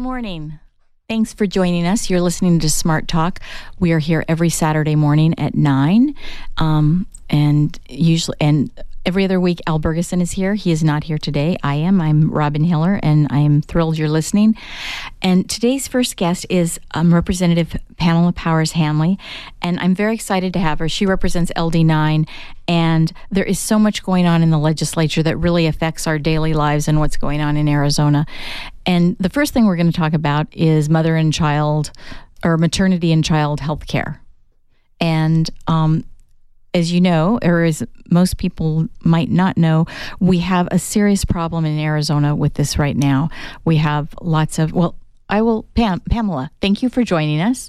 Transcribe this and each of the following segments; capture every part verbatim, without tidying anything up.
Good morning. Thanks for joining us. You're listening to Smart Talk. We are here every Saturday morning at nine, um, and usually and every other week. Al Bergeson is here. He is not here today. I am. I'm Robin Hiller, and I am thrilled you're listening. And today's first guest is um, Representative Pamela Powers Hanley, and I'm very excited to have her. She represents L D nine, and there is so much going on in the legislature that really affects our daily lives and what's going on in Arizona. And the first thing we're going to talk about is mother and child, or maternity and child health care. And um, as you know, or as most people might not know, we have a serious problem in Arizona with this right now. We have lots of, well, I will, Pam, Pamela, thank you for joining us.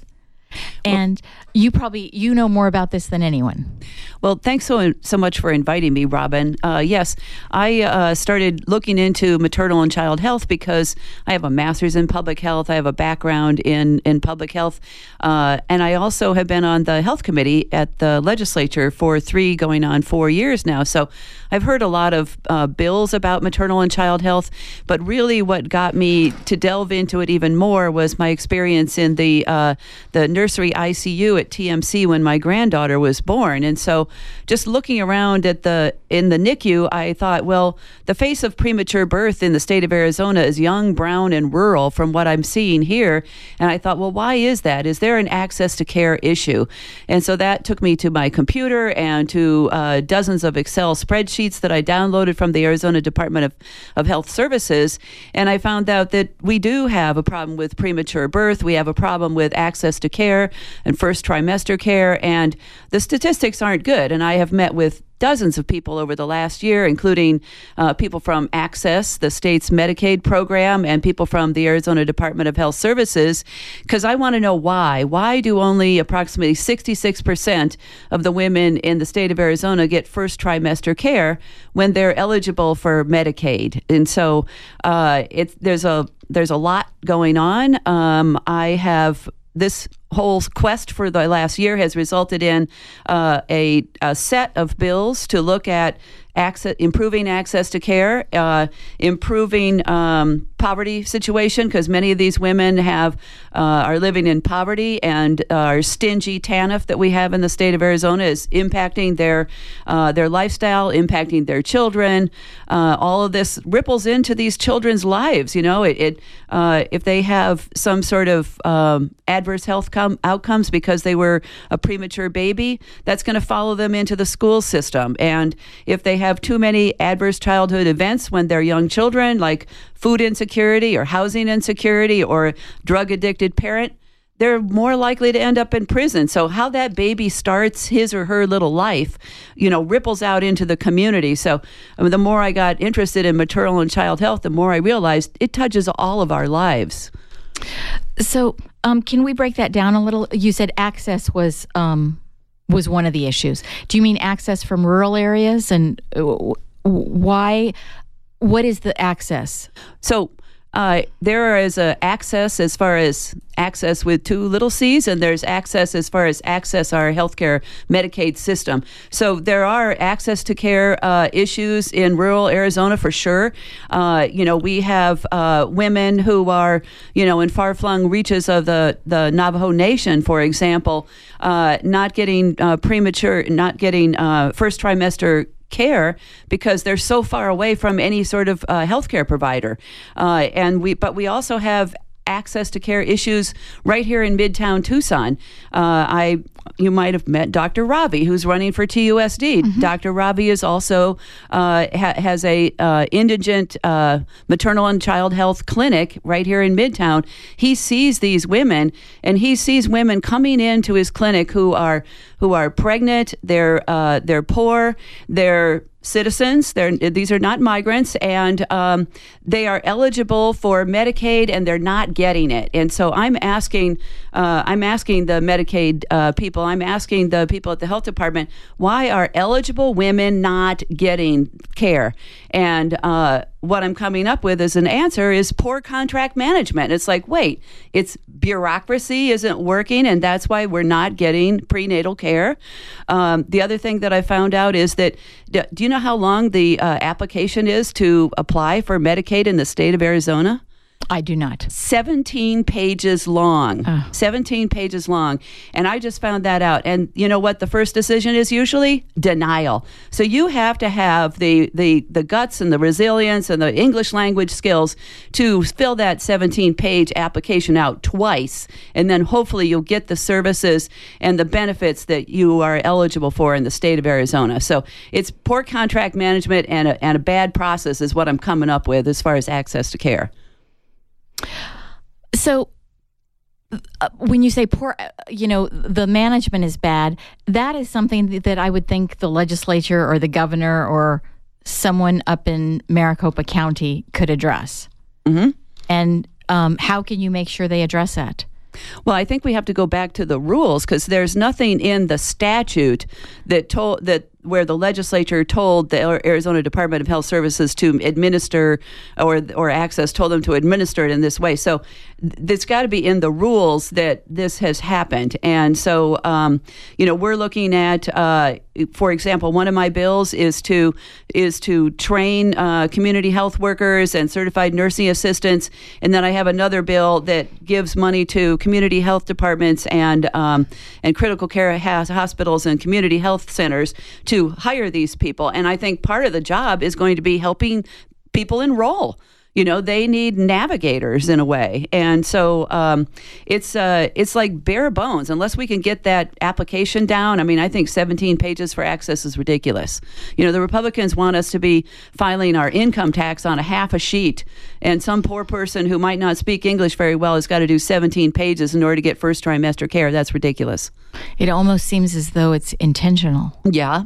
And well, you probably, you know more about this than anyone. Well, thanks so, so much for inviting me, Robin. Uh, yes, I uh, started looking into maternal and child health because I have a master's in public health. I have a background in, in public health. Uh, and I also have been on the health committee at the legislature for three going on four years now. So I've heard a lot of uh, bills about maternal and child health. But really what got me to delve into it even more was my experience in the uh, the nursery I C U at T M C when my granddaughter was born. And so just looking around at the in the N I C U, I thought, well, the face of premature birth in the state of Arizona is young, brown, and rural from what I'm seeing here. And I thought, well, why is that? Is there an access to care issue? And so that took me to my computer and to uh, dozens of Excel spreadsheets that I downloaded from the Arizona Department of, of Health Services. And I found out that we do have a problem with premature birth. We have a problem with access to care and first trimester care. And the statistics aren't good. And I have met with dozens of people over the last year, including uh, people from Access, the state's Medicaid program, and people from the Arizona Department of Health Services, because I want to know why. Why do only approximately sixty-six percent of the women in the state of Arizona get first trimester care when they're eligible for Medicaid? And so uh, it's, there's a there's a lot going on. Um, I have this whole quest for the last year has resulted in uh, a, a set of bills to look at access, improving access to care, uh, improving um, poverty situation, because many of these women have uh, are living in poverty, and uh, our stingy T A N F that we have in the state of Arizona is impacting their uh, their lifestyle, impacting their children. Uh, all of this ripples into these children's lives. You know, it, it uh, if they have some sort of um, adverse health com- outcomes because they were a premature baby, that's going to follow them into the school system. And if they have too many adverse childhood events when they're young children, like food insecurity or housing insecurity or a drug-addicted parent, they're more likely to end up in prison. So how that baby starts his or her little life, you know, ripples out into the community. So I mean, the more I got interested in maternal and child health, the more I realized it touches all of our lives. So um, can we break that down a little? You said access was um, was one of the issues. Do you mean access from rural areas, and why? What is the access? So uh, there is a access as far as access with two little C's, and there's access as far as access our healthcare Medicaid system. So there are access to care uh, issues in rural Arizona for sure. Uh, you know, we have uh, women who are, you know, in far-flung reaches of the, the Navajo Nation, for example, uh, not getting uh, premature, not getting uh, first trimester care because they're so far away from any sort of uh, healthcare provider. Uh, and we, but we also have access to care issues right here in Midtown Tucson. Uh, I, you might have met Doctor Ravi, who's running for T U S D. Mm-hmm. Doctor Ravi is also uh, ha- has a uh, indigent uh, maternal and child health clinic right here in Midtown. He sees these women, and he sees women coming into his clinic who are who are pregnant. They're uh, they're poor. They're citizens. They're, these are not migrants, and um, they are eligible for Medicaid, and they're not getting it. And so I'm asking, uh, I'm asking the Medicaid uh, people, I'm asking the people at the health department, why are eligible women not getting care? And uh, what I'm coming up with as an answer is poor contract management. It's like, wait, it's bureaucracy isn't working, and that's why we're not getting prenatal care. Um, the other thing that I found out is that, do you know how long the uh, application is to apply for Medicaid in the state of Arizona? I do not. seventeen pages long. Oh. seventeen pages long. And I just found that out. And you know what the first decision is usually? Denial. So you have to have the, the, the guts and the resilience and the English language skills to fill that seventeen-page application out twice. And then hopefully you'll get the services and the benefits that you are eligible for in the state of Arizona. So it's poor contract management and a, and a bad process is what I'm coming up with as far as access to care. So uh, when you say poor, uh, you know, the management is bad, that is something that I would think the legislature or the governor or someone up in Maricopa County could address. Mm-hmm. And um, how can you make sure they address that? Well, I think we have to go back to the rules because there's nothing in the statute that told that where the legislature told the Arizona Department of Health Services to administer or or access told them to administer it in this way. So it's got to be in the rules that this has happened. And so, um, you know, we're looking at, uh, for example, one of my bills is to is to train uh, community health workers and certified nursing assistants. And then I have another bill that gives money to community health departments and um, and critical care has hospitals and community health centers to hire these people. And I think part of the job is going to be helping people enroll. You know, they need navigators in a way. And so um, it's uh, it's like bare bones. Unless we can get that application down, I mean, I think seventeen pages for access is ridiculous. You know, the Republicans want us to be filing our income tax on a half a sheet. And some poor person who might not speak English very well has got to do seventeen pages in order to get first trimester care. That's ridiculous. It almost seems as though it's intentional. Yeah.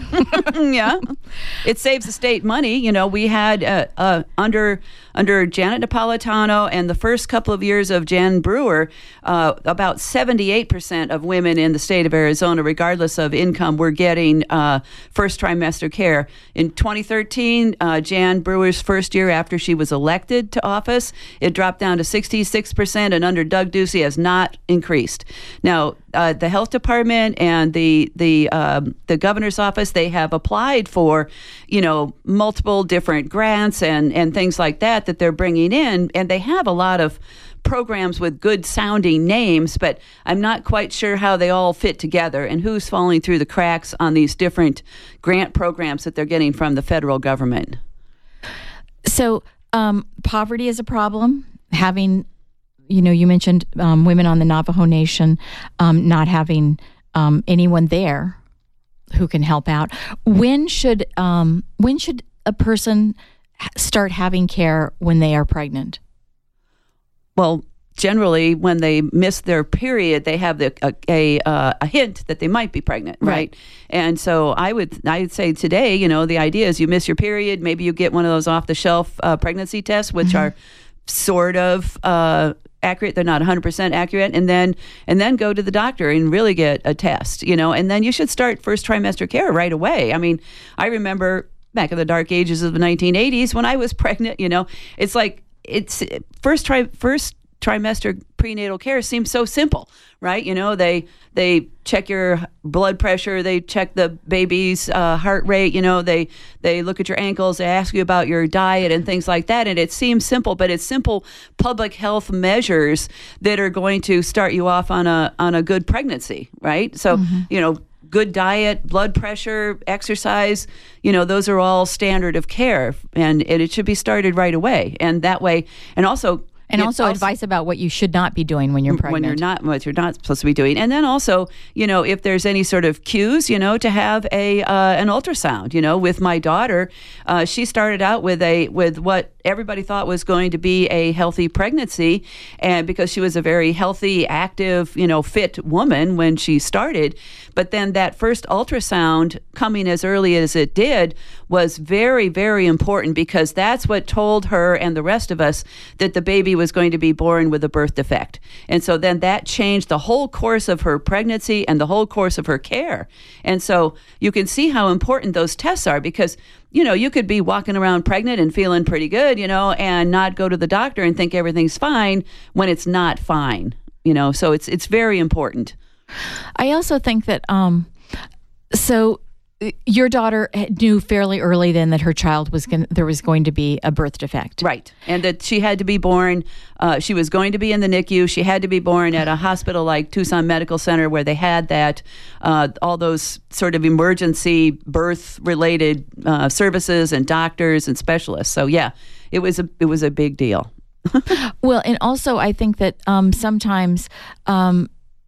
Yeah, it saves the state money. You know, we had uh, uh, under under Janet Napolitano and the first couple of years of Jan Brewer, uh, about seventy-eight percent of women in the state of Arizona, regardless of income, were getting uh, first trimester care. In twenty thirteen, uh, Jan Brewer's first year after she was elected to office, it dropped down to sixty-six percent, and under Doug Ducey has not increased. Now, uh, the health department and the the um, the governor's office, they have applied for, you know, multiple different grants and, and things like that that they're bringing in. And they have a lot of programs with good sounding names, but I'm not quite sure how they all fit together and who's falling through the cracks on these different grant programs that they're getting from the federal government. So um, poverty is a problem. Having, you know, you mentioned um, women on the Navajo Nation um, not having um, anyone there who can help out. When should um, when should a person start having care when they are pregnant? Well, generally, when they miss their period, they have the, a a, uh, a hint that they might be pregnant, right? right? And so I would I would say today, you know, the idea is you miss your period, maybe you get one of those off the shelf uh, pregnancy tests, which mm-hmm. are sort of uh, accurate. They're not one hundred percent accurate. And then and then go to the doctor and really get a test, you know, and then you should start first trimester care right away. I mean, I remember back in the dark ages of the nineteen eighties when I was pregnant, you know, it's like it's first tri first trimester prenatal care seems so simple, right? You know, they they check your blood pressure, they check the baby's uh, heart rate, you know, they they look at your ankles, they ask you about your diet and things like that. And it seems simple, but it's simple public health measures that are going to start you off on a on a good pregnancy, right? So, mm-hmm. you know, good diet, blood pressure, exercise, you know, those are all standard of care, and, and it should be started right away. And that way, and also And also, also advice about what you should not be doing when you're pregnant. When you're not, what you're not supposed to be doing. And then also, you know, if there's any sort of cues, you know, to have a uh, an ultrasound. You know, with my daughter, uh, she started out with a with what everybody thought was going to be a healthy pregnancy, and because she was a very healthy, active, you know, fit woman when she started. But then that first ultrasound coming as early as it did was very, very important, because that's what told her and the rest of us that the baby was going to be born with a birth defect. And so then that changed the whole course of her pregnancy and the whole course of her care. And so you can see how important those tests are, because, you know, you could be walking around pregnant and feeling pretty good, you know, and not go to the doctor and think everything's fine when it's not fine, you know. So it's it's very important. I also think that, um, so your daughter knew fairly early then that her child was going there was going to be a birth defect. Right. And that she had to be born, uh, she was going to be in the N I C U. She had to be born at a hospital like Tucson Medical Center where they had that, uh, all those sort of emergency birth-related uh, services and doctors and specialists. So, yeah, it was a, it was a big deal. Well, and also I think that um, sometimes um,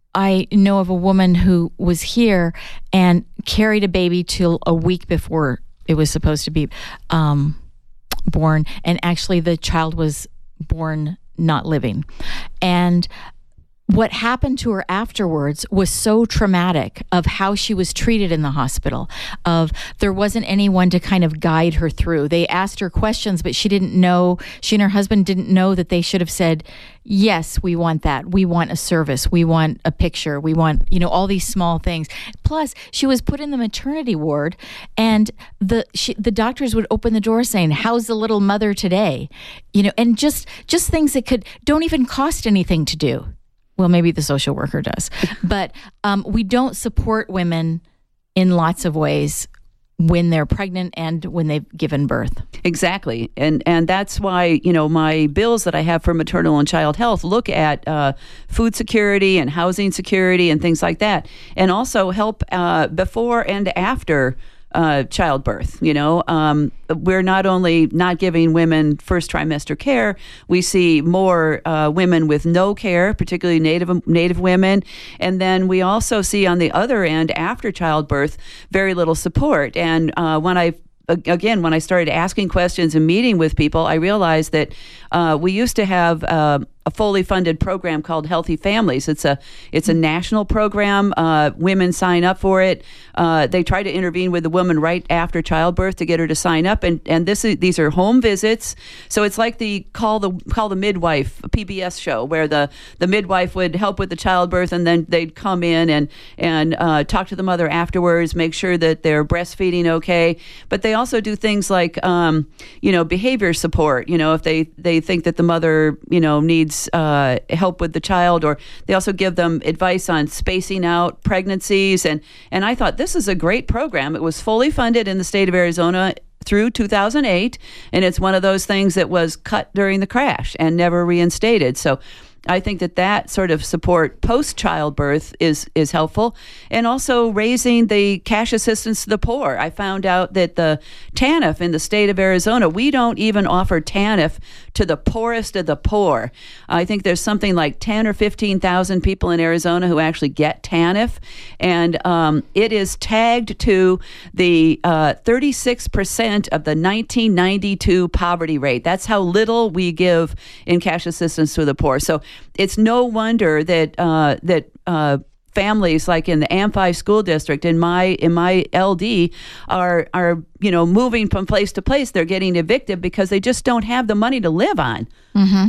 I know of a woman who was here and carried a baby till a week before it was supposed to be um, born, and actually the child was born not living. And what happened to her afterwards was so traumatic, of how she was treated in the hospital, of there wasn't anyone to kind of guide her through. They asked her questions, but she didn't know, she and her husband didn't know that they should have said, yes, we want that. We want a service. We want a picture. We want, you know, all these small things. Plus, she was put in the maternity ward, and the she, the doctors would open the door saying, how's the little mother today? You know, and just just things that could don't even cost anything to do. Well, maybe the social worker does, but um, we don't support women in lots of ways when they're pregnant and when they've given birth. Exactly. And and that's why, you know, my bills that I have for maternal and child health look at uh, food security and housing security and things like that, and also help uh, before and after Uh, childbirth. You know, um, we're not only not giving women first trimester care, we see more uh, women with no care, particularly Native Native women, and then we also see on the other end after childbirth very little support. And uh, when I Again, when I started asking questions and meeting with people, I realized that uh, we used to have uh, a fully funded program called Healthy Families. It's a it's a national program. Uh, women sign up for it. Uh, they try to intervene with the woman right after childbirth to get her to sign up. And and this is, these are home visits. So it's like the call the call the midwife P B S show, where the, the midwife would help with the childbirth, and then they'd come in and and uh, talk to the mother afterwards, make sure that they're breastfeeding okay. But they also do things like um, you know behavior support. You know, if they they think that the mother you know needs Uh, help with the child, or they also give them advice on spacing out pregnancies. And, and I thought, this is a great program. It was fully funded in the state of Arizona through two thousand eight, and it's one of those things that was cut during the crash and never reinstated. So I think that that sort of support post-childbirth is is helpful, and also raising the cash assistance to the poor. I found out that the TANF in the state of Arizona, we don't even offer TANF to the poorest of the poor. I think there's something like ten or fifteen thousand people in Arizona who actually get TANF, and um, it is tagged to the uh, thirty-six percent of the nineteen ninety-two poverty rate. That's how little we give in cash assistance to the poor. So it's no wonder that uh, that uh, families like in the Amphi School District, in my in my L D, are are you know moving from place to place. They're getting evicted because they just don't have the money to live on. Mm-hmm.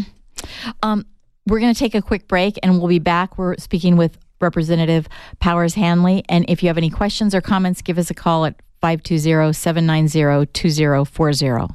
Um, we're going to take a quick break, and we'll be back. We're speaking with Representative Powers Hanley, and if you have any questions or comments, give us a call at five two zero, seven nine zero, two zero four zero.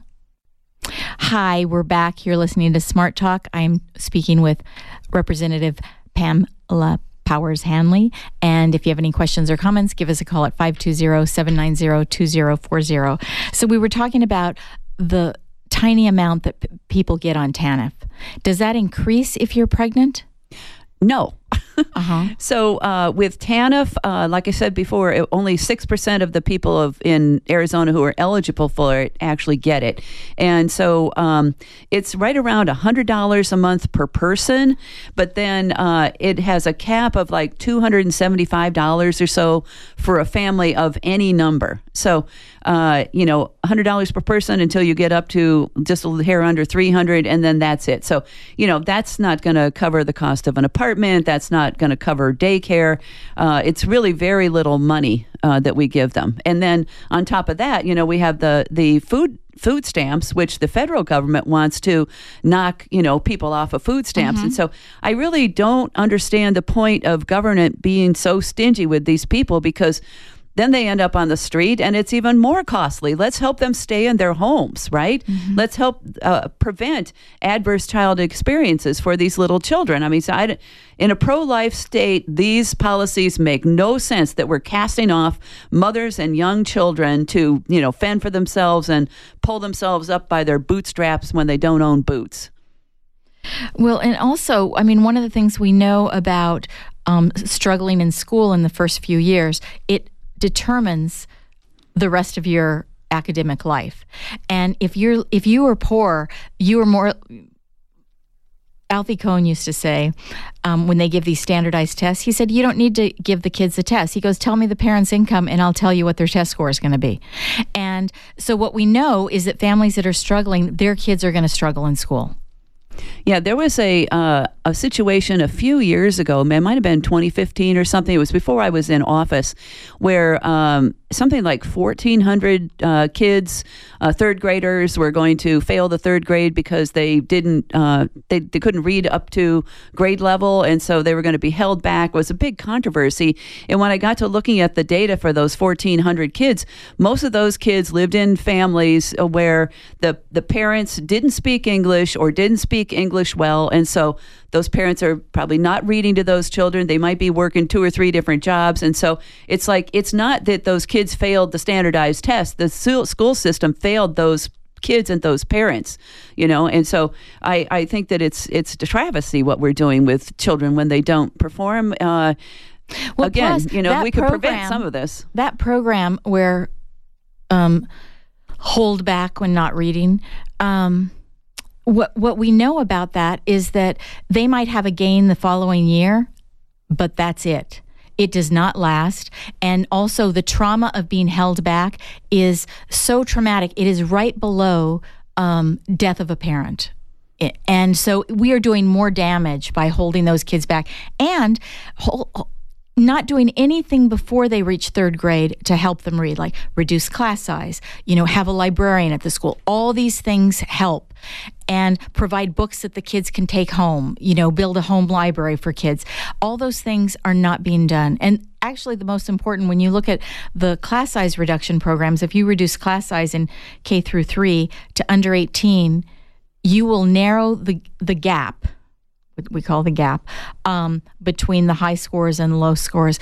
Hi, we're back. You're listening to Smart Talk. I'm speaking with Representative Pamela Powers Hanley. And if you have any questions or comments, give us a call at five two zero, seven nine zero, two zero four zero. So we were talking about the tiny amount that p- people get on TANF. Does that increase if you're pregnant? No. Uh-huh. So uh, with TANF, uh, like I said before, it, only six percent of the people of in Arizona who are eligible for it actually get it. And so um, it's right around one hundred dollars a month per person, but then uh, it has a cap of like two hundred seventy-five dollars or so for a family of any number. So, uh, you know, one hundred dollars per person until you get up to just a hair under three hundred, and then that's it. So, you know, that's not going to cover the cost of an apartment. That's not going to cover daycare. Uh, it's really very little money uh, that we give them. And then on top of that, you know, we have the the food food stamps, which the federal government wants to knock, you know, people off of food stamps. Mm-hmm. And so I really don't understand the point of government being so stingy with these people, because then they end up on the street, and it's even more costly. Let's help them stay in their homes, right? Mm-hmm. Let's help uh, prevent adverse child experiences for these little children. I mean, so I, in a pro-life state, these policies make no sense that we're casting off mothers and young children to, you know, fend for themselves and pull themselves up by their bootstraps when they don't own boots. Well, and also, I mean, one of the things we know about um, struggling in school in the first few years, it determines the rest of your academic life. And if you're if you were poor, you were more. Alfie Kohn used to say, um, when they give these standardized tests, he said, you don't need to give the kids a test. He goes, tell me the parent's income and I'll tell you what their test score is going to be. And so what we know is that families that are struggling, their kids are going to struggle in school. Yeah, there was a uh, a situation a few years ago, it might have been twenty fifteen or something, it was before I was in office, where um, something like fourteen hundred uh, kids, uh, third graders, were going to fail the third grade because they didn't, uh, they, they couldn't read up to grade level, and so they were going to be held back. It was a big controversy, and when I got to looking at the data for those fourteen hundred kids, most of those kids lived in families where the, the parents didn't speak English or didn't speak English well, and so those parents are probably not reading to those children. They might be working two or three different jobs, and so it's like it's not that those kids failed the standardized test. The school system failed those kids and those parents, you know. And so I, I think that it's it's a travesty what we're doing with children when they don't perform. Uh, well, again, plus, you know, we could program, prevent some of this. That program where um, hold back when not reading. Um, What what we know about that is that they might have a gain the following year, but that's it. It does not last. And also the trauma of being held back is so traumatic. It is right below um, death of a parent. And so we are doing more damage by holding those kids back and hold, not doing anything before they reach third grade to help them read, like reduce class size, you know, have a librarian at the school. All these things help, and provide books that the kids can take home, you know, build a home library for kids. All those things are not being done. And actually the most important, when you look at the class size reduction programs, if you reduce class size in K through three to under eighteen, you will narrow the the gap, we call the gap, um, between the high scores and low scores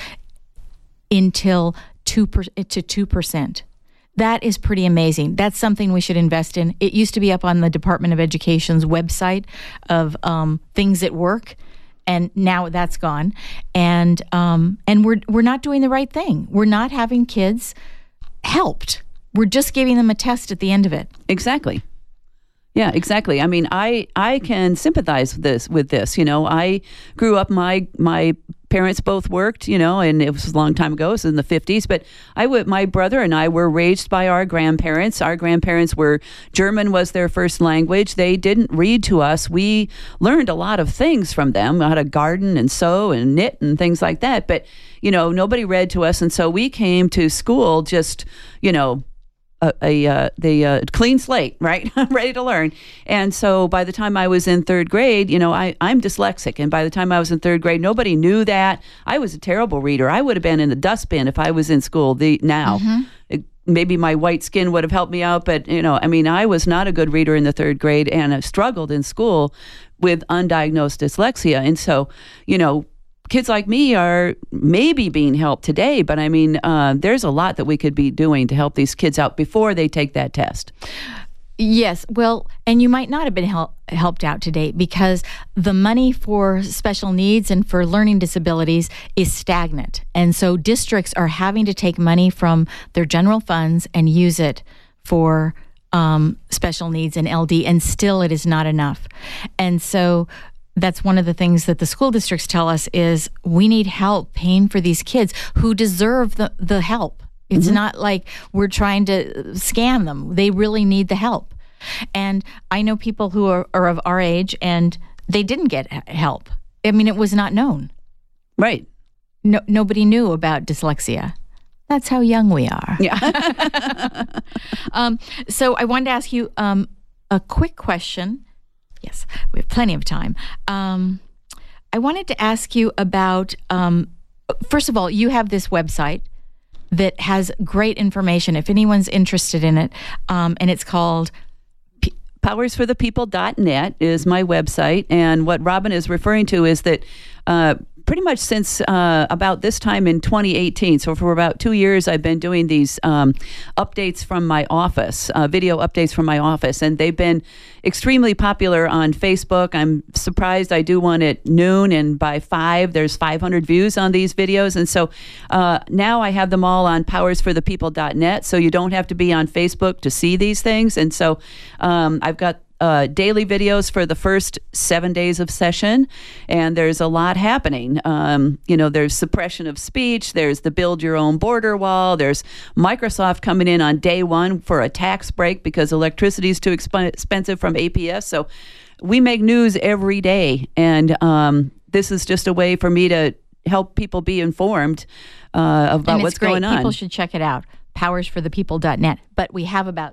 until two per, to two percent. That is pretty amazing. That's something we should invest in. It used to be up on the Department of Education's website of um, things that work, and now that's gone. And um, and we're we're not doing the right thing. We're not having kids helped. We're just giving them a test at the end of it. Exactly. Yeah, exactly. I mean, I, I can sympathize with this. With this, you know, I grew up. My my parents both worked, you know, and it was a long time ago. It was in the fifties. But I would. My brother and I were raised by our grandparents. Our grandparents were German was their first language. They didn't read to us. We learned a lot of things from them, how to garden and sew and knit and things like that. But you know, nobody read to us, and so we came to school just, you know. a, a uh, the uh, clean slate, right? Ready to learn. And so by the time I was in third grade, you know, I, I'm dyslexic. And by the time I was in third grade, nobody knew that. I was a terrible reader. I would have been in the dustbin if I was in school the now. Mm-hmm. It, maybe my white skin would have helped me out. But, you know, I mean, I was not a good reader in the third grade, and I struggled in school with undiagnosed dyslexia. And so, you know, kids like me are maybe being helped today, but I mean, uh, there's a lot that we could be doing to help these kids out before they take that test. Yes. Well, and you might not have been help, helped out today because the money for special needs and for learning disabilities is stagnant. And so districts are having to take money from their general funds and use it for um, special needs and L D, and still it is not enough. And so that's one of the things that the school districts tell us is we need help paying for these kids who deserve the, the help. It's mm-hmm. not like we're trying to scam them. They really need the help. And I know people who are, are of our age and they didn't get help. I mean, it was not known. Right. No, nobody knew about dyslexia. That's how young we are. Yeah. um, so I wanted to ask you um, a quick question. Yes, we have plenty of time. Um, I wanted to ask you about, um, first of all, you have this website, that has great information if anyone's interested in it. Um, and it's called powers for the people dot net is my website. And what Robin is referring to is that uh, pretty much since uh, about this time in twenty eighteen, so for about two years, I've been doing these um, updates from my office, uh, video updates from my office, and they've been extremely popular on Facebook. I'm surprised I do one at noon, and by five, there's five hundred views on these videos. And so uh, now I have them all on powers for the people dot net, so you don't have to be on Facebook to see these things. And so um, I've got Uh, daily videos for the first seven days of session, and there's a lot happening. Um, you know, there's suppression of speech, there's the build your own border wall, there's Microsoft coming in on day one for a tax break because electricity is too exp- expensive from A P S. So we make news every day, and um, this is just a way for me to help people be informed uh, about and it's what's great. going on. People should check it out, powers for the people dot net. But we have about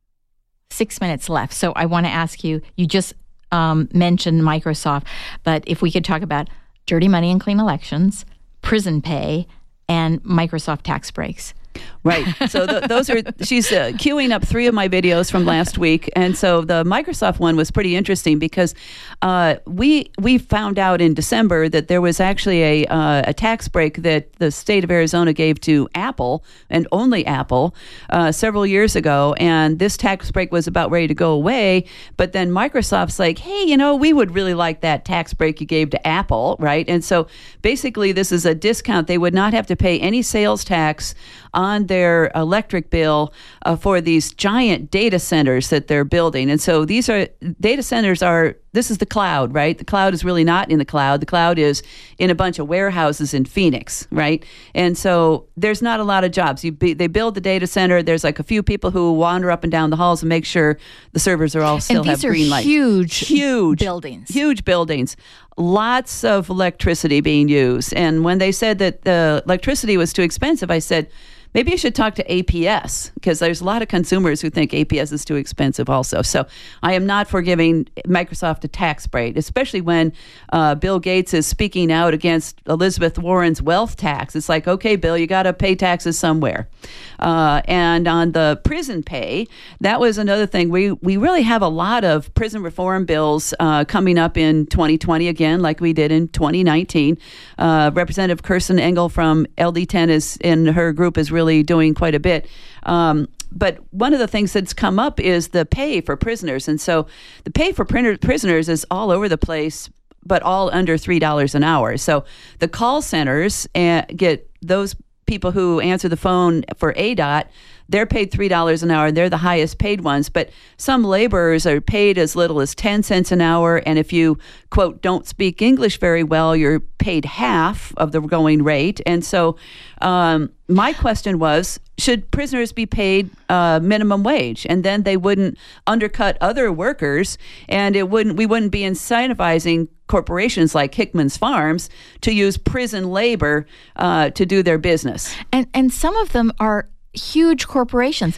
six minutes left. So I want to ask you, you just um, mentioned Microsoft, but if we could talk about dirty money and clean elections, prison pay, and Microsoft tax breaks. Right. So th- those are, she's uh, queuing up three of my videos from last week. And so the Microsoft one was pretty interesting because uh, we we found out in December that there was actually a, uh, a tax break that the state of Arizona gave to Apple, and only Apple, uh, several years ago. And this tax break was about ready to go away. But then Microsoft's like, hey, you know, we would really like that tax break you gave to Apple, right? And so basically this is a discount. They would not have to pay any sales tax on their electric bill uh, for these giant data centers that they're building. And so these are data centers are, this is the cloud, right? The cloud is really not in the cloud. The cloud is in a bunch of warehouses in Phoenix, right? And so there's not a lot of jobs. You be, they build the data center. There's like a few people who wander up and down the halls and make sure the servers are all still and have these green are light. Huge, huge buildings. Huge buildings. Lots of electricity being used. And when they said that the electricity was too expensive, I said, maybe you should talk to A P S, because there's a lot of consumers who think A P S is too expensive also. So I am not for giving Microsoft a tax break, especially when uh, Bill Gates is speaking out against Elizabeth Warren's wealth tax. It's like, okay, Bill, you got to pay taxes somewhere. Uh, and on the prison pay, that was another thing. We, we really have a lot of prison reform bills uh, coming up in twenty twenty again, like we did in twenty nineteen. Uh, Representative Kirsten Engel from L D ten is in her group is really doing quite a bit. Um, but one of the things that's come up is the pay for prisoners. And so the pay for printer, prisoners is all over the place, but all under three dollars an hour. So the call centers uh, get those people who answer the phone for A D O T, they're paid three dollars an hour. They're the highest paid ones. But some laborers are paid as little as ten cents an hour. And if you, quote, don't speak English very well, you're paid half of the going rate. And so um, my question was, should prisoners be paid uh, minimum wage? And then they wouldn't undercut other workers, and it wouldn't. we wouldn't be incentivizing corporations like Hickman's Farms to use prison labor uh, to do their business. And and some of them are huge corporations.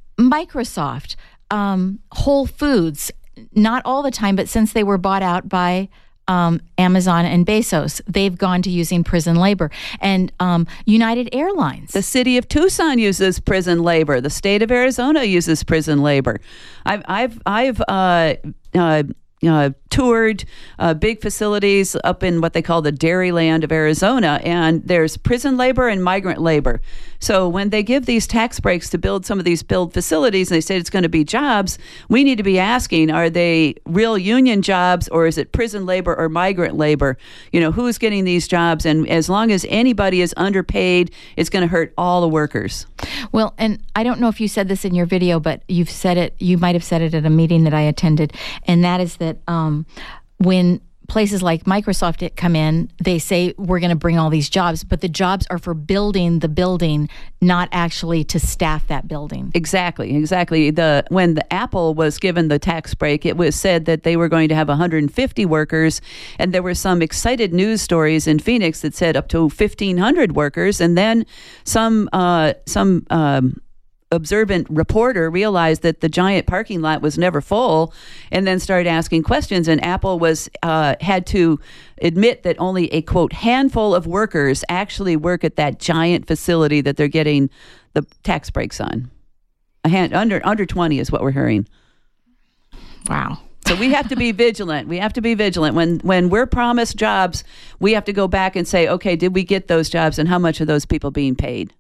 Microsoft, um, Whole Foods, not all the time, but since they were bought out by um, Amazon and Bezos, they've gone to using prison labor. And um, United Airlines. The city of Tucson uses prison labor. The state of Arizona uses prison labor. I've I've I've uh, uh, Uh, toured uh, big facilities up in what they call the Dairyland of Arizona, and there's prison labor and migrant labor. So when they give these tax breaks to build some of these build facilities, and they say it's going to be jobs, we need to be asking, are they real union jobs, or is it prison labor or migrant labor? You know, who's getting these jobs? And as long as anybody is underpaid, it's going to hurt all the workers. Well, and I don't know if you said this in your video, but you've said it, you might have said it at a meeting that I attended, and that is that um, when places like Microsoft come in, they say we're going to bring all these jobs, but the jobs are for building the building, not actually to staff that building. Exactly, exactly. The when the Apple was given the tax break, it was said that they were going to have one hundred fifty workers, and there were some excited news stories in Phoenix that said up to fifteen hundred workers, and then some uh, some. Um, observant reporter realized that the giant parking lot was never full, and then started asking questions. And Apple was uh, had to admit that only a, quote, handful of workers actually work at that giant facility that they're getting the tax breaks on. A hand, under under twenty is what we're hearing. Wow. So we have to be vigilant. We have to be vigilant. When when we're promised jobs, we have to go back and say, okay, did we get those jobs, and how much are those people being paid?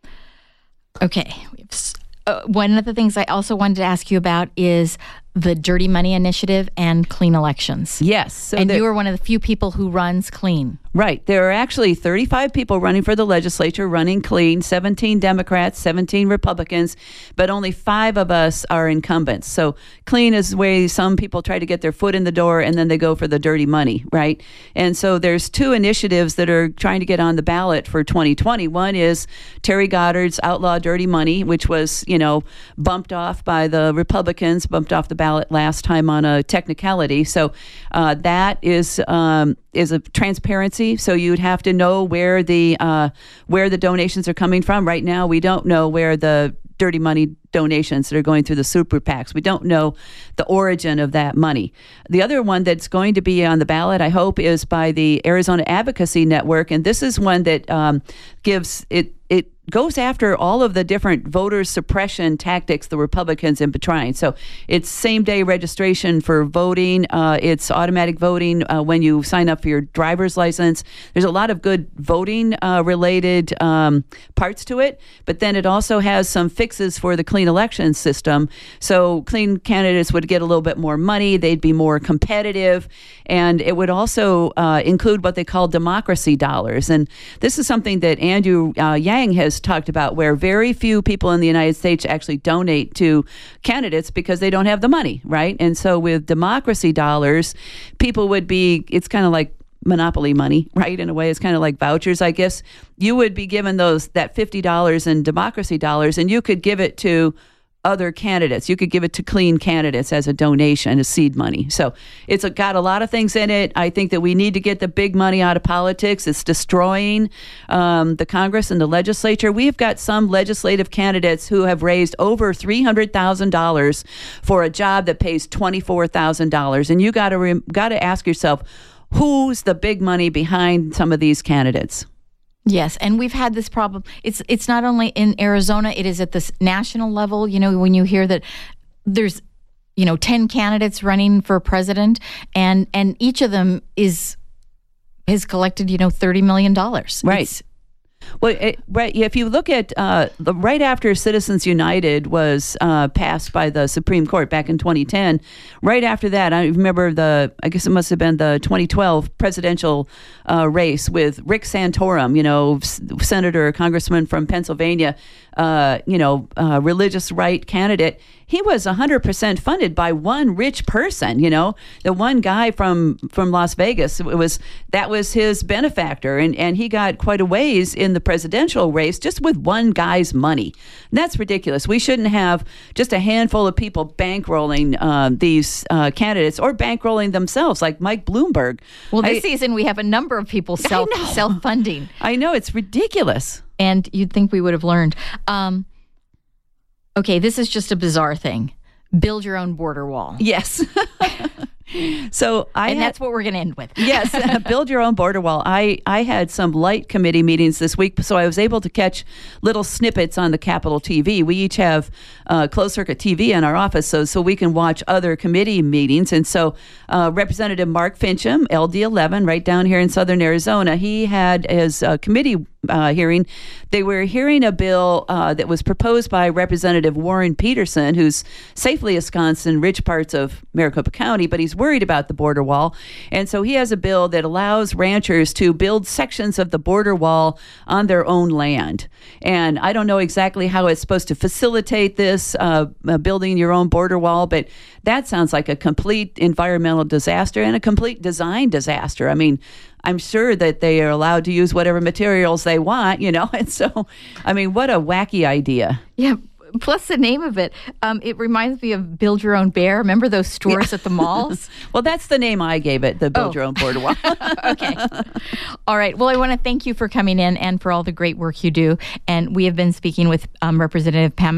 Okay. Uh, one of the things I also wanted to ask you about is the Dirty Money Initiative and Clean Elections. Yes. So and there, you are one of the few people who runs Clean. Right. There are actually thirty-five people running for the legislature, running Clean, seventeen Democrats, seventeen Republicans, but only five of us are incumbents. So Clean is where some people try to get their foot in the door and then they go for the dirty money, right? And so there's two initiatives that are trying to get on the ballot for twenty twenty. One is Terry Goddard's Outlaw Dirty Money, which was, you know, bumped off by the Republicans, bumped off the ballot last time on a technicality. So uh, that is um, is a transparency. So you'd have to know where the uh, where the donations are coming from. Right now, we don't know where the dirty money donations that are going through the super PACs. We don't know the origin of that money. The other one that's going to be on the ballot, I hope, is by the Arizona Advocacy Network, and this is one that um, gives it it goes after all of the different voter suppression tactics the Republicans have been trying. So it's same-day registration for voting. Uh, it's automatic voting uh, when you sign up for your driver's license. There's a lot of good voting-related uh, um, parts to it, but then it also has some fixes for the clean election system. So clean candidates would get a little bit more money. They'd be more competitive, and it would also uh, include what they call democracy dollars. And this is something that Andrew uh, Yang has talked about, where very few people in the United States actually donate to candidates because they don't have the money, right? And so with democracy dollars, people would be, it's kind of like monopoly money, right? In a way, it's kind of like vouchers, I guess. You would be given those, that fifty dollars in democracy dollars, and you could give it to other candidates. You could give it to clean candidates as a donation, as seed money. So it's a, got a lot of things in it. I think that we need to get the big money out of politics. It's destroying um, the Congress and the legislature. We've got some legislative candidates who have raised over three hundred thousand dollars for a job that pays twenty-four thousand dollars. And you got to re- got to ask yourself, who's the big money behind some of these candidates? Yes, and we've had this problem. It's it's not only in Arizona, it is at this national level. You know, when you hear that there's, you know, ten candidates running for president, and and each of them is has collected, you know, thirty million dollars. Right. It's, Well, it, right. If you look at uh, the, right after Citizens United was uh, passed by the Supreme Court back in twenty ten, right after that, I remember the, I guess it must have been the twenty twelve presidential uh, race with Rick Santorum, you know, s- senator, congressman from Pennsylvania, uh, you know, uh, religious right candidate. He was one hundred percent funded by one rich person, you know, the one guy from, from Las Vegas. It was that was his benefactor, and, and he got quite a ways in the presidential race just with one guy's money. And that's ridiculous. We shouldn't have just a handful of people bankrolling uh, these uh, candidates or bankrolling themselves, like Mike Bloomberg. well, this I, season we have a number of people self know. self-funding. I know, it's ridiculous. And you'd think we would have learned. Um, okay, this is just a bizarre thing. Build your own border wall. Yes. So I and had, that's what we're going to end with. yes, uh, build your own border wall. I, I had some light committee meetings this week, so I was able to catch little snippets on the Capitol T V. We each have uh, closed circuit T V in our office, so so we can watch other committee meetings. And so uh, Representative Mark Fincham, L D eleven, right down here in southern Arizona, he had his uh, committee uh, hearing. They were hearing a bill uh, that was proposed by Representative Warren Peterson, who's safely ensconced in rich parts of Maricopa County, but he's worried about the border wall. And so he has a bill that allows ranchers to build sections of the border wall on their own land. And I don't know exactly how it's supposed to facilitate this, uh, uh, building your own border wall, but that sounds like a complete environmental disaster and a complete design disaster. I mean, I'm sure that they are allowed to use whatever materials they want, you know, and so, I mean, what a wacky idea. Yeah. Plus the name of it, um, it reminds me of Build Your Own Bear. Remember those stores yeah. at the malls? Well, that's the name I gave it, the Build oh. Your Own Border Wall. Okay. All right. Well, I want to thank you for coming in and for all the great work you do. And we have been speaking with um, Representative Pam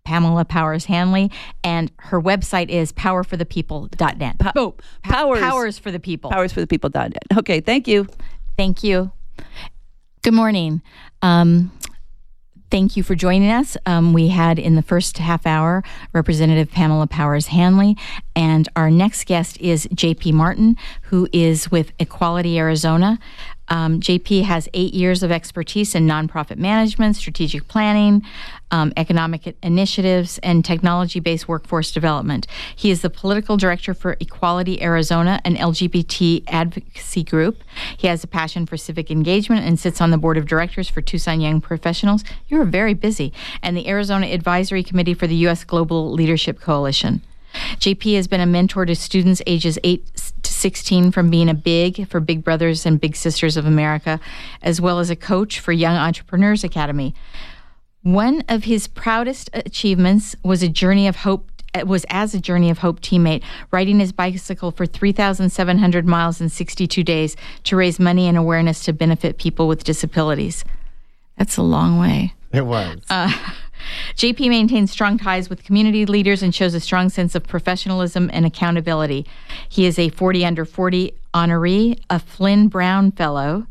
Pamela Powers Hanley, and her website is power for the people dot net. Pa- oh, Powers. Powers for the People. powers for the people dot net. Okay, thank you. Thank you. Good morning. Um, Thank you for joining us. Um, we had in the first half hour Representative Pamela Powers Hanley, and our next guest is J P Martin, who is with Equality Arizona. Um, J P has eight years of expertise in nonprofit management, strategic planning, um, economic initiatives, and technology-based workforce development. He is the political director for Equality Arizona, an L G B T advocacy group. He has a passion for civic engagement and sits on the board of directors for Tucson Young Professionals. You're very busy. And the Arizona Advisory Committee for the U S Global Leadership Coalition. J P has been a mentor to students ages eight to sixteen from being a big for Big Brothers and Big Sisters of America, as well as a coach for Young Entrepreneurs Academy. One of his proudest achievements was a journey of hope was as a Journey of Hope teammate, riding his bicycle for three thousand seven hundred miles in sixty-two days to raise money and awareness to benefit people with disabilities. That's a long way. It was. Uh, J P maintains strong ties with community leaders and shows a strong sense of professionalism and accountability. He is a forty under forty honoree, a Flynn Brown Fellow.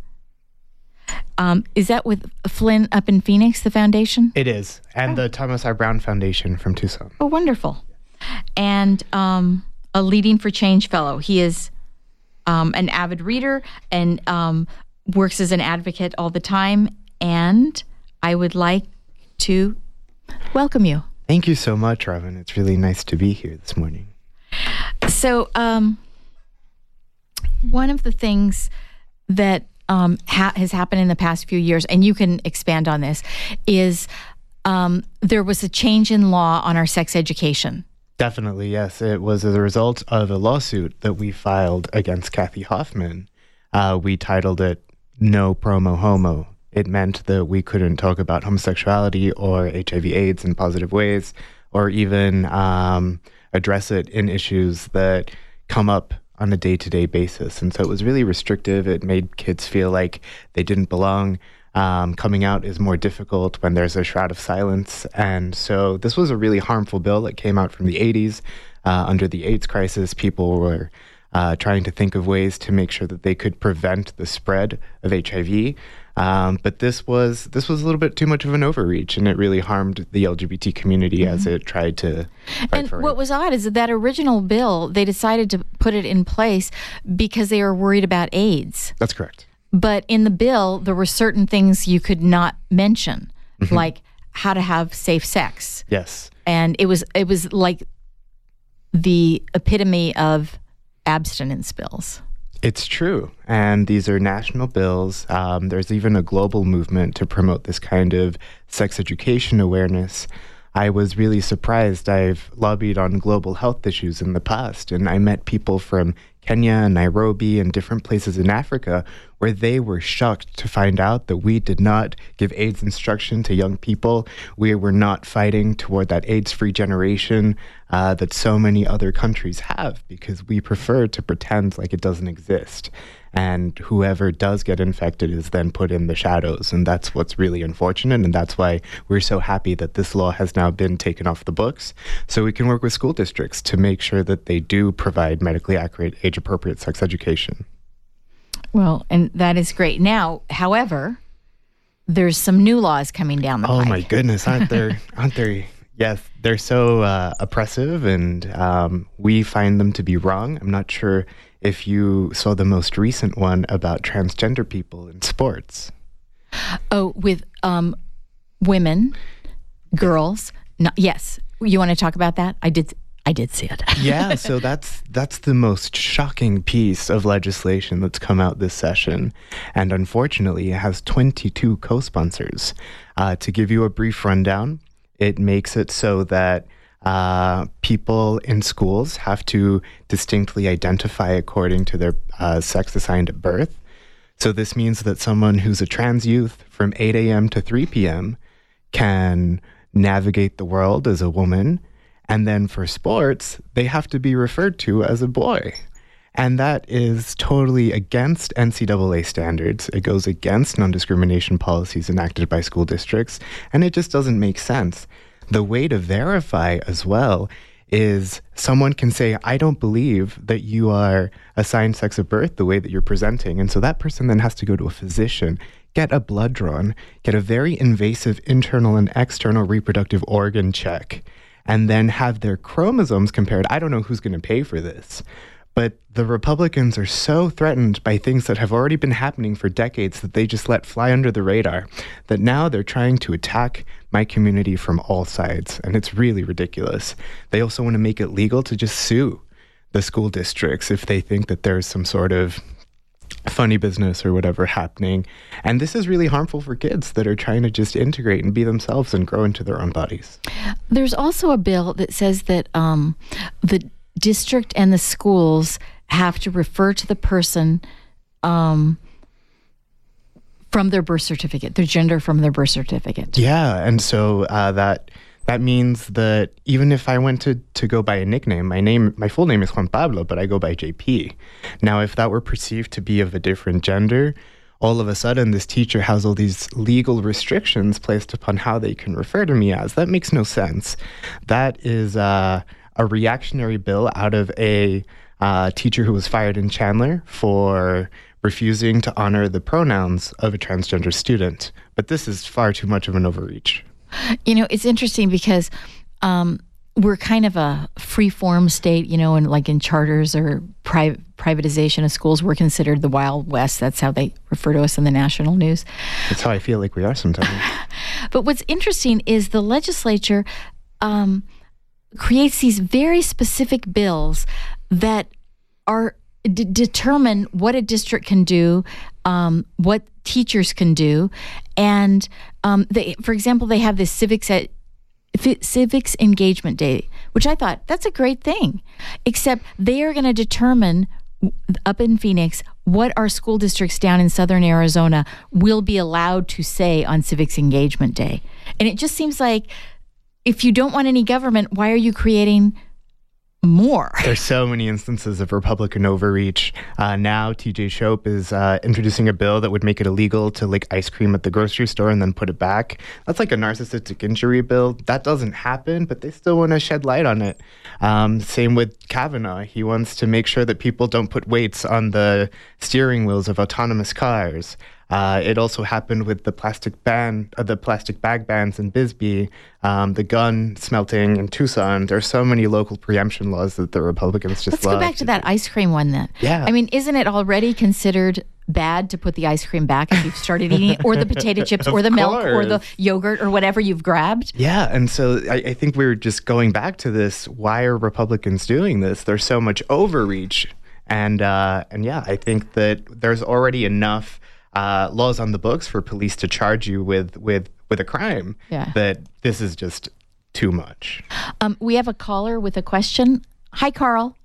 Um, is that with Flynn up in Phoenix, the foundation? It is. And oh. the Thomas R. Brown Foundation from Tucson. Oh, wonderful. And um, a Leading for Change Fellow. He is um, an avid reader and um, works as an advocate all the time. And I would like to welcome you. Thank you so much, Robin. It's really nice to be here this morning. So um, one of the things that um, ha- has happened in the past few years, and you can expand on this, is um, there was a change in law on our sex education. Definitely, yes. It was as a result of a lawsuit that we filed against Kathy Hoffman. Uh, we titled it No Promo Homo. It meant that we couldn't talk about homosexuality or H I V AIDS in positive ways, or even um, address it in issues that come up on a day-to-day basis. And so it was really restrictive. It made kids feel like they didn't belong. Um, coming out is more difficult when there's a shroud of silence. And so this was a really harmful bill that came out from the eighties. Uh, under the AIDS crisis, people were uh, trying to think of ways to make sure that they could prevent the spread of H I V. Um, but this was this was a little bit too much of an overreach, and it really harmed the L G B T community mm-hmm. as it tried to fight and for what it. was odd is that that original bill, they decided to put it in place because they were worried about AIDS. That's correct. But in the bill, there were certain things you could not mention, mm-hmm. like how to have safe sex. Yes. And it was it was like the epitome of abstinence bills. It's true. And these are national bills. Um, there's even a global movement to promote this kind of sex education awareness. I was really surprised. I've lobbied on global health issues in the past, and I met people from Kenya and Nairobi and different places in Africa where they were shocked to find out that we did not give AIDS instruction to young people. We were not fighting toward that AIDS-free generation uh, that so many other countries have, because we prefer to pretend like it doesn't exist. And whoever does get infected is then put in the shadows. And that's what's really unfortunate. And that's why we're so happy that this law has now been taken off the books, so we can work with school districts to make sure that they do provide medically accurate, age-appropriate sex education. Well, and that is great. Now, however, there's some new laws coming down the oh pipe. Oh my goodness, aren't there? aren't there? Yes, they're so uh, oppressive, and um, we find them to be wrong. I'm not sure if you saw the most recent one about transgender people in sports. Oh, with um, women, girls. No, yes, you want to talk about that? I did. I did see it. Yeah, so that's that's the most shocking piece of legislation that's come out this session. And unfortunately, it has twenty-two co-sponsors. Uh, to give you a brief rundown, it makes it so that uh, people in schools have to distinctly identify according to their uh, sex assigned at birth. So this means that someone who's a trans youth from eight a.m. to three p.m. can navigate the world as a woman. And then for sports, they have to be referred to as a boy. And that is totally against N C double A standards. It goes against non-discrimination policies enacted by school districts, and it just doesn't make sense. the way to verify as well is someone can say, I don't believe that you are assigned sex at birth the way that you're presenting. And so that person then has to go to a physician, get a blood drawn, get a very invasive internal and external reproductive organ check, and then have their chromosomes compared. I don't know who's going to pay for this, but the Republicans are so threatened by things that have already been happening for decades that they just let fly under the radar, that now they're trying to attack my community from all sides. And it's really ridiculous. They also want to make it legal to just sue the school districts if they think that there's some sort of funny business or whatever happening. And this is really harmful for kids that are trying to just integrate and be themselves and grow into their own bodies. There's also a bill that says that um, the district and the schools have to refer to the person um, from their birth certificate, their gender from their birth certificate. Yeah, and so uh, that that means that even if I went to, to go by a nickname, my name, my full name is Juan Pablo, but I go by J P. Now, if that were perceived to be of a different gender, all of a sudden this teacher has all these legal restrictions placed upon how they can refer to me as. That makes no sense. That is uh, a reactionary bill out of a uh, teacher who was fired in Chandler for refusing to honor the pronouns of a transgender student. But this is far too much of an overreach. You know, it's interesting because um, we're kind of a free-form state, you know, and like in charters or pri- privatization of schools, we're considered the Wild West. That's how they refer to us in the national news. That's how I feel like we are sometimes. But what's interesting is the legislature um, creates these very specific bills that are d- determine what a district can do, um, what teachers can do, and um, they, for example, they have this civics at civics engagement day, which I thought that's a great thing. Except they are going to determine up in Phoenix what our school districts down in southern Arizona will be allowed to say on civics engagement day, and it just seems like if you don't want any government, why are you creating more? There's so many instances of Republican overreach. Uh, now T J Shope is uh, introducing a bill that would make it illegal to lick ice cream at the grocery store and then put it back. That's like a narcissistic injury bill. That doesn't happen, but they still want to shed light on it. Um, same with Kavanaugh. He wants to make sure that people don't put weights on the steering wheels of autonomous cars. Uh, it also happened with the plastic ban, uh, the plastic bag bans in Bisbee, um, the gun smelting in Tucson. There are so many local preemption laws that the Republicans just Let's love. go back to that ice cream one then. Yeah. I mean, isn't it already considered bad to put the ice cream back if you've started eating it, or the potato chips, or the milk, or the yogurt, or whatever you've grabbed? Yeah, and so I, I think we're just going back to this. Why are Republicans doing this? There's so much overreach, and uh, and yeah, I think that there's already enough Uh, laws on the books for police to charge you with with with a crime. Yeah. That this is just too much. Um, we have a caller with a question. Hi, Carl.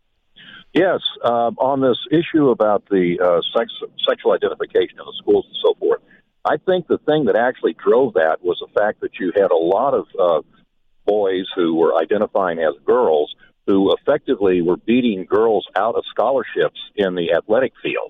Yes, um, on this issue about the uh, sex, sexual identification in the schools and so forth, I think the thing that actually drove that was the fact that you had a lot of uh, boys who were identifying as girls who effectively were beating girls out of scholarships in the athletic field.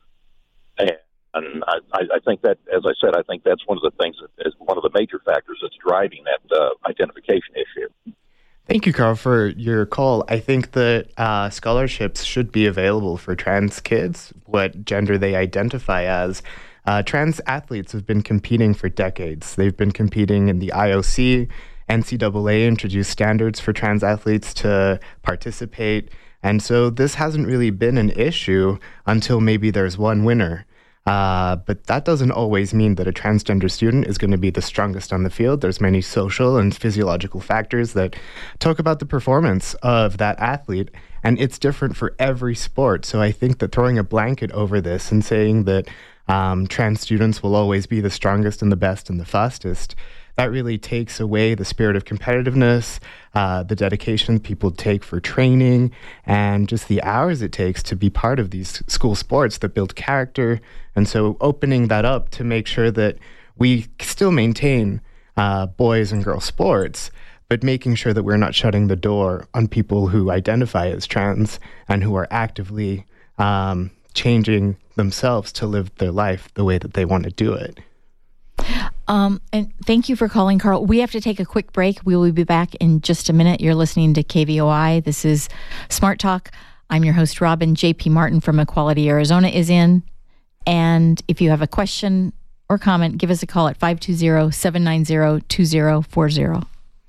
And And I, I think that, as I said, I think that's one of the things that is one of the major factors that's driving that uh, identification issue. Thank you, Carl, for your call. I think that uh, scholarships should be available for trans kids, what gender they identify as. Uh, trans athletes have been competing for decades. They've been competing in the I O C. N C double A introduced standards for trans athletes to participate. And so this hasn't really been an issue until maybe there's one winner. Uh, but that doesn't always mean that a transgender student is going to be the strongest on the field. There's many social and physiological factors that talk about the performance of that athlete, and it's different for every sport. So I think that throwing a blanket over this and saying that um, trans students will always be the strongest and the best and the fastest, that really takes away the spirit of competitiveness, uh, the dedication people take for training, and just the hours it takes to be part of these school sports that build character. And so opening that up to make sure that we still maintain uh, boys and girls sports, but making sure that we're not shutting the door on people who identify as trans and who are actively um, changing themselves to live their life the way that they want to do it. Um, and thank you for calling, Carl. We have to take a quick break. We will be back in just a minute. You're listening to K V O I. This is Smart Talk. I'm your host, Robin. J P Martin from Equality Arizona is in. And if you have a question or comment, give us a call at five two zero, seven nine zero, two zero four zero.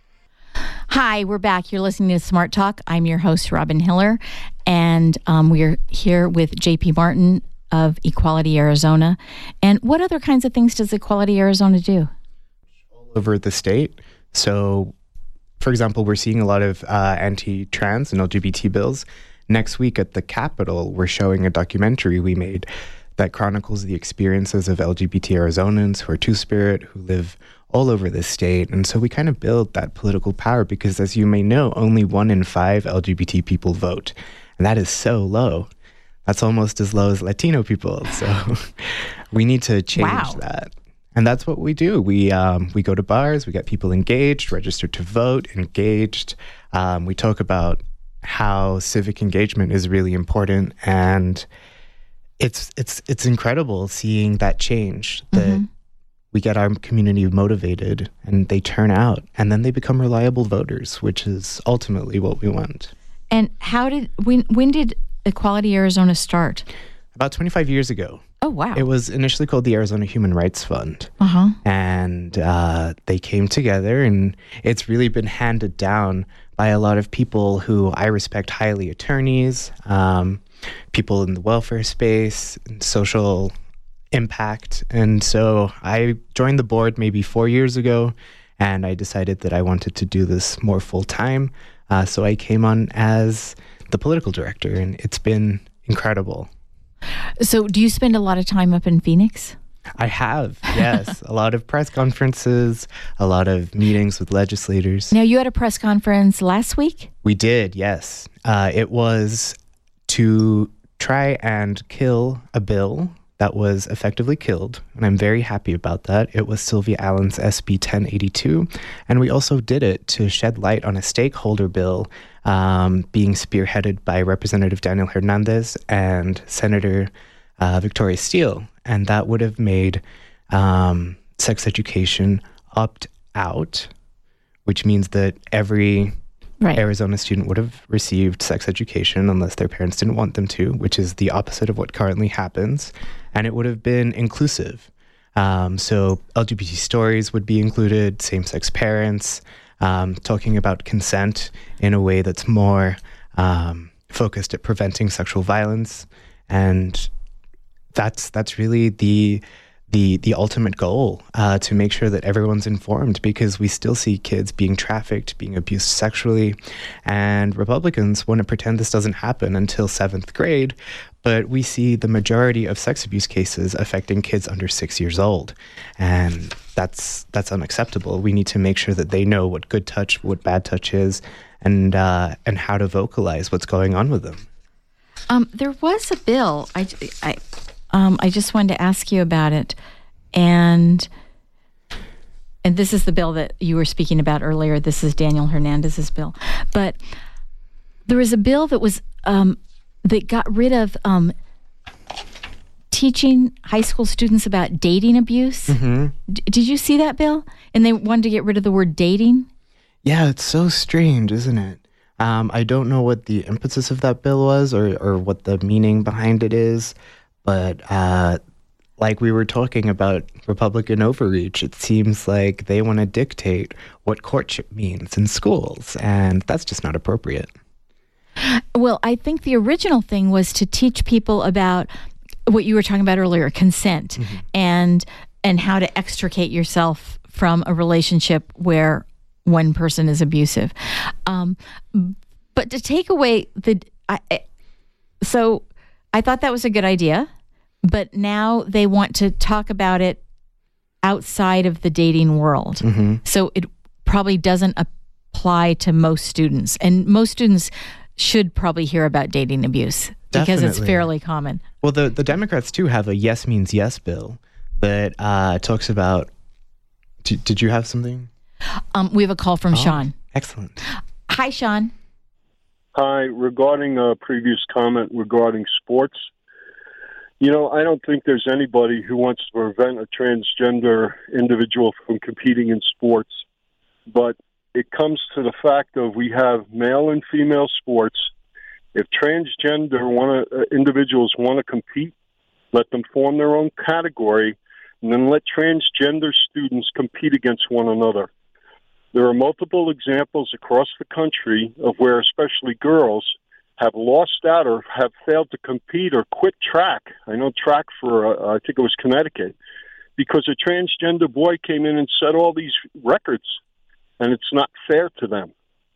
Hi, we're back. You're listening to Smart Talk. I'm your host, Robin Hiller, and um, we're here with J P Martin of Equality Arizona. And what other kinds of things does Equality Arizona do? All over the state. So, for example, we're seeing a lot of uh, anti-trans and L G B T bills. Next week at the Capitol, we're showing a documentary we made that chronicles the experiences of L G B T Arizonans who are Two-Spirit, who live all over the state. And so we kind of build that political power because, as you may know, only one in five L G B T people vote. And that is so low. That's almost as low as Latino people. So we need to change wow. that. And that's what we do. We um, we go to bars, we get people engaged, registered to vote, engaged. Um, we talk about how civic engagement is really important. And it's it's it's incredible seeing that change, that mm-hmm. we get our community motivated and they turn out and then they become reliable voters, which is ultimately what we want. And how did, when, when did Equality Arizona start? About twenty-five years ago. Oh, wow. It was initially called the Arizona Human Rights Fund. Uh-huh. And uh, they came together, and it's really been handed down by a lot of people who I respect highly, attorneys, um, people in the welfare space, and social impact. And so I joined the board maybe four years ago, and I decided that I wanted to do this more full-time. Uh, so I came on as the political director, and it's been incredible. So do you spend a lot of time up in Phoenix? I have, yes. A lot of press conferences, a lot of meetings with legislators. Now, you had a press conference last week? We did, yes. Uh, it was to try and kill a bill that was effectively killed, and I'm very happy about that. It was Sylvia Allen's S B ten eighty-two, and we also did it to shed light on a stakeholder bill um, being spearheaded by Representative Daniel Hernandez and Senator uh, Victoria Steele, and that would have made um, sex education opt-out, which means that every Right. Arizona student would have received sex education unless their parents didn't want them to, which is the opposite of what currently happens. And it would have been inclusive. Um, so L G B T stories would be included, same-sex parents, um, talking about consent in a way that's more um, focused at preventing sexual violence. And that's that's really the the the ultimate goal, uh, to make sure that everyone's informed, because we still see kids being trafficked, being abused sexually, and Republicans want to pretend this doesn't happen until seventh grade, but we see the majority of sex abuse cases affecting kids under six years old, and that's that's unacceptable. We need to make sure that they know what good touch, what bad touch is, and uh, and how to vocalize what's going on with them. Um, there was a bill. I, I Um, I just wanted to ask you about it, and and this is the bill that you were speaking about earlier. This is Daniel Hernandez's bill, but there was a bill that was um, that got rid of um, teaching high school students about dating abuse. Mm-hmm. D- did you see that bill? And they wanted to get rid of the word dating. Yeah, it's so strange, isn't it? Um, I don't know what the impetus of that bill was, or or what the meaning behind it is. But uh, like we were talking about Republican overreach, it seems like they want to dictate what courtship means in schools, and that's just not appropriate. Well, I think the original thing was to teach people about what you were talking about earlier, consent, mm-hmm. and and how to extricate yourself from a relationship where one person is abusive. Um, but to take away the... I, I, so... I thought that was a good idea, but now they want to talk about it outside of the dating world. Mm-hmm. So it probably doesn't apply to most students. And most students should probably hear about dating abuse because Definitely. It's fairly common. Well, the, the Democrats, too, have a yes means yes bill that uh, talks about... Did, did you have something? Um, we have a call from oh, Sean. Excellent. Hi, Sean. Hi, regarding a previous comment regarding sports, You know, I don't think there's anybody who wants to prevent a transgender individual from competing in sports, but it comes to the fact of we have male and female sports. If transgender wanna, uh, individuals want to compete, let them form their own category, and then let transgender students compete against one another. There are multiple examples across the country of where especially girls have lost out or have failed to compete or quit track. I know track for, uh, I think it was Connecticut, because a transgender boy came in and set all these records, and it's not fair to them.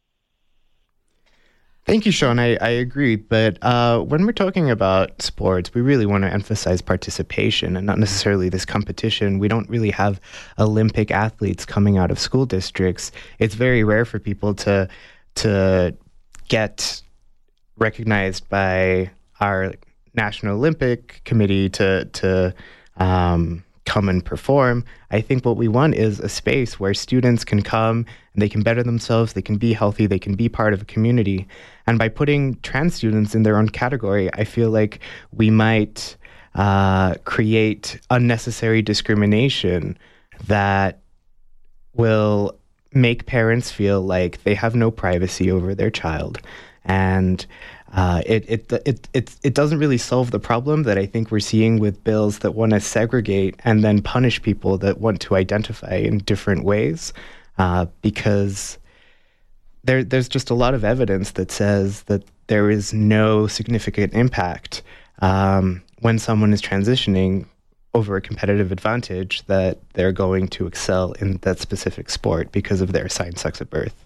Thank you, Sean. I, I agree. But uh, when we're talking about sports, we really want to emphasize participation and not necessarily this competition. We don't really have Olympic athletes coming out of school districts. It's very rare for people to to get recognized by our National Olympic Committee to to um, come and perform. I think what we want is a space where students can come and they can better themselves, they can be healthy, they can be part of a community. And by putting trans students in their own category, I feel like we might uh, create unnecessary discrimination that will make parents feel like they have no privacy over their child. And uh, it, it it it it doesn't really solve the problem that I think we're seeing with bills that want to segregate and then punish people that want to identify in different ways, uh, because there there's just a lot of evidence that says that there is no significant impact um, when someone is transitioning over a competitive advantage, that they're going to excel in that specific sport because of their assigned sex at birth.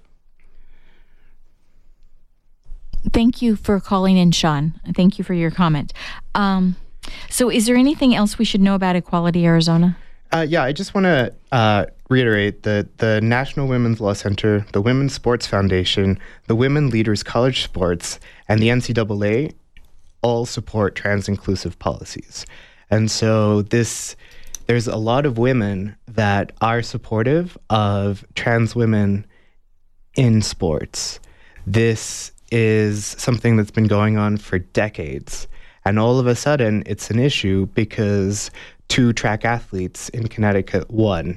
Thank you for calling in, Sean. Thank you for your comment. Um, so is there anything else we should know about Equality Arizona? Uh, yeah, I just want to uh, reiterate that the National Women's Law Center, the Women's Sports Foundation, the Women Leaders College Sports, and the N C double A all support trans-inclusive policies. And so this, there's a lot of women that are supportive of trans women in sports. This is something that's been going on for decades. And all of a sudden, it's an issue because two track athletes in Connecticut won.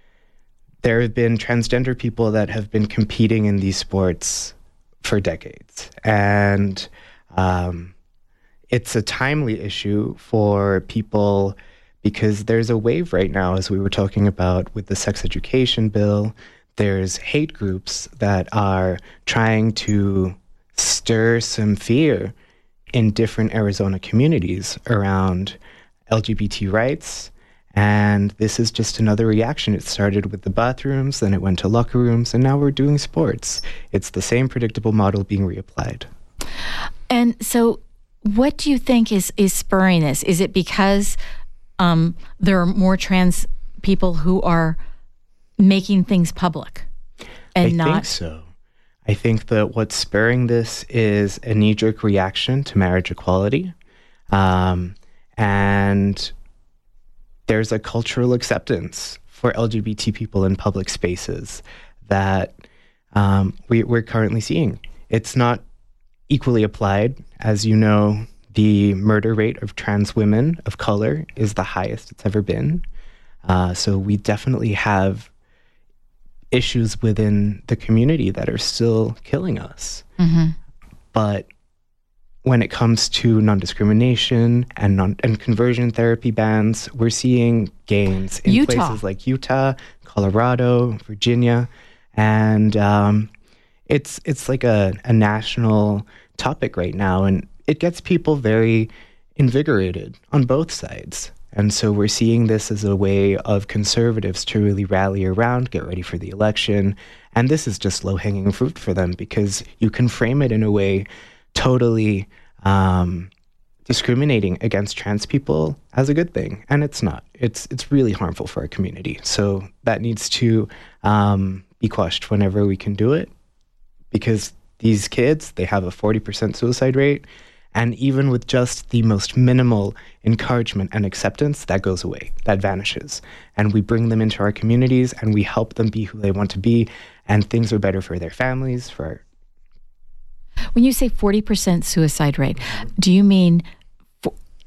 There have been transgender people that have been competing in these sports for decades. And um, it's a timely issue for people because there's a wave right now, as we were talking about with the sex education bill. There's hate groups that are trying to stir some fear in different Arizona communities around L G B T rights. And this is just another reaction. It started with the bathrooms, then it went to locker rooms, and now we're doing sports. It's the same predictable model being reapplied. And so what do you think is, is spurring this? Is it because um, there are more trans people who are making things public and I not... think so. I think that what's spurring this is a knee-jerk reaction to marriage equality. Um, and there's a cultural acceptance for L G B T people in public spaces that um, we, we're currently seeing. It's not equally applied. As you know, the murder rate of trans women of color is the highest it's ever been. Uh, so we definitely have issues within the community that are still killing us. Mm-hmm. But when it comes to non-discrimination and non- and conversion therapy bans, we're seeing gains in Utah. places like Utah, Colorado, Virginia, and um, it's it's like a, a national topic right now, and it gets people very invigorated on both sides. And so we're seeing this as a way of conservatives to really rally around, get ready for the election. And this is just low-hanging fruit for them because you can frame it in a way totally um, discriminating against trans people as a good thing. And it's not. It's it's really harmful for our community. So that needs to um, be quashed whenever we can do it, because these kids, they have a forty percent suicide rate. And even with just the most minimal encouragement and acceptance, that goes away, that vanishes. And we bring them into our communities and we help them be who they want to be. And things are better for their families, for our... When you say forty percent suicide rate, do you mean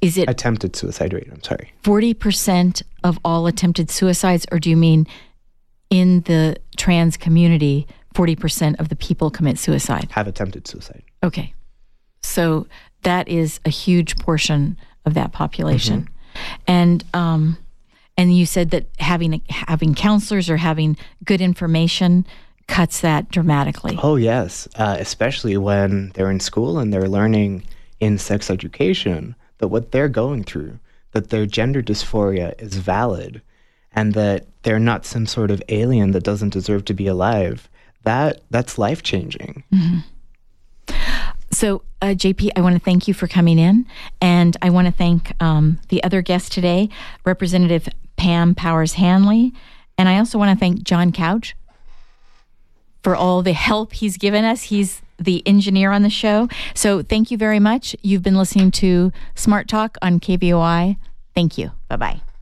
is it attempted suicide rate, I'm sorry. forty percent of all attempted suicides, or do you mean in the trans community, forty percent of the people commit suicide? Have attempted suicide. Okay. So that is a huge portion of that population. Mm-hmm. And um, and you said that having having counselors or having good information cuts that dramatically. Oh, yes, uh, especially when they're in school and they're learning in sex education that what they're going through, that their gender dysphoria is valid, and that they're not some sort of alien that doesn't deserve to be alive. That that's life-changing. Mm-hmm. So, uh, J P, I want to thank you for coming in, and I want to thank um, the other guest today, Representative Pam Powers-Hanley, and I also want to thank John Couch for all the help he's given us. He's the engineer on the show. So thank you very much. You've been listening to Smart Talk on K V O I. Thank you. Bye-bye.